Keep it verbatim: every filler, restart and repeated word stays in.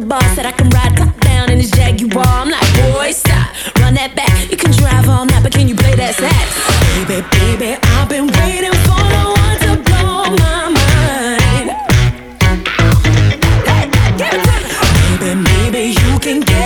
boss said I can ride top down in his Jaguar. I'm like, boy, stop, run that back. You can drive all night, but can you play that sax? Baby, baby, I've been waiting for the one to blow my mind. Hey, give it to me. Baby, maybe you can get